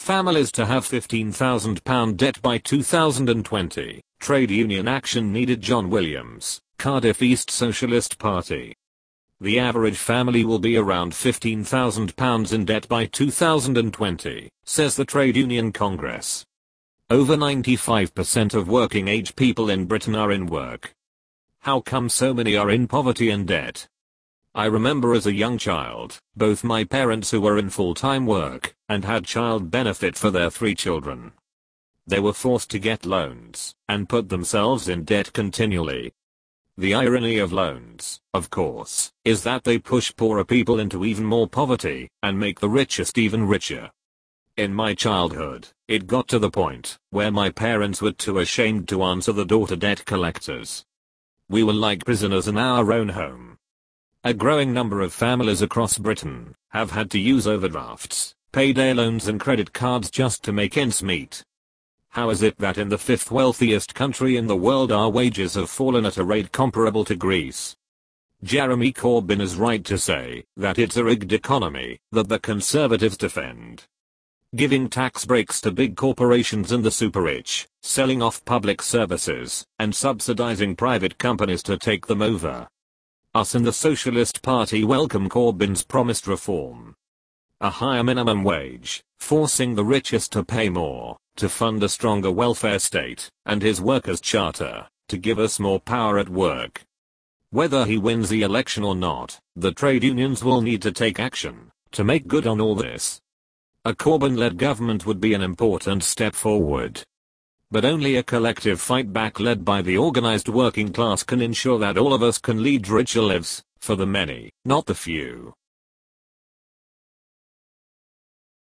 families to have £15,000 debt by 2020. Trade union action needed. John Williams, Cardiff East Socialist Party. The average family will be around £15,000 in debt by 2020, says the Trade Union Congress. Over 95% of working age people in Britain are in work. How come so many are in poverty and debt? I remember as a young child, both my parents who were in full-time work and had child benefit for their 3 children. They were forced to get loans and put themselves in debt continually. The irony of loans, of course, is that they push poorer people into even more poverty and make the richest even richer. In my childhood, it got to the point where my parents were too ashamed to answer the door to debt collectors. We were like prisoners in our own home. A growing number of families across Britain have had to use overdrafts, payday loans and credit cards just to make ends meet. How is it that in the 5th wealthiest country in the world our wages have fallen at a rate comparable to Greece? Jeremy Corbyn is right to say that it's a rigged economy that the Conservatives defend. Giving tax breaks to big corporations and the super rich, selling off public services, and subsidizing private companies to take them over. Us in the Socialist Party welcome Corbyn's promised reform. A higher minimum wage, forcing the richest to pay more, to fund a stronger welfare state, and his workers' charter, to give us more power at work. Whether he wins the election or not, the trade unions will need to take action to make good on all this. A Corbyn-led government would be an important step forward. But only a collective fight back led by the organized working class can ensure that all of us can lead richer lives, for the many, not the few.